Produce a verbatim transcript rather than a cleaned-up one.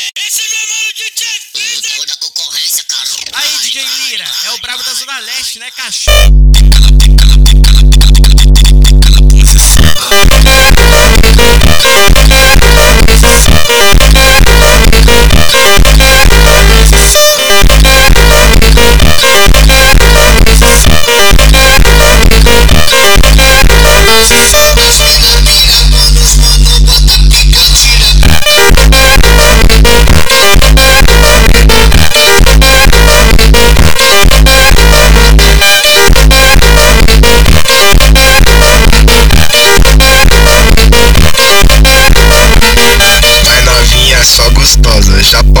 Esse meu irmão D J Freezer. Toda concorrência, cara. Aí, D J Lira, é o brabo da Zona Leste, né, cachorro? Só gostosa, já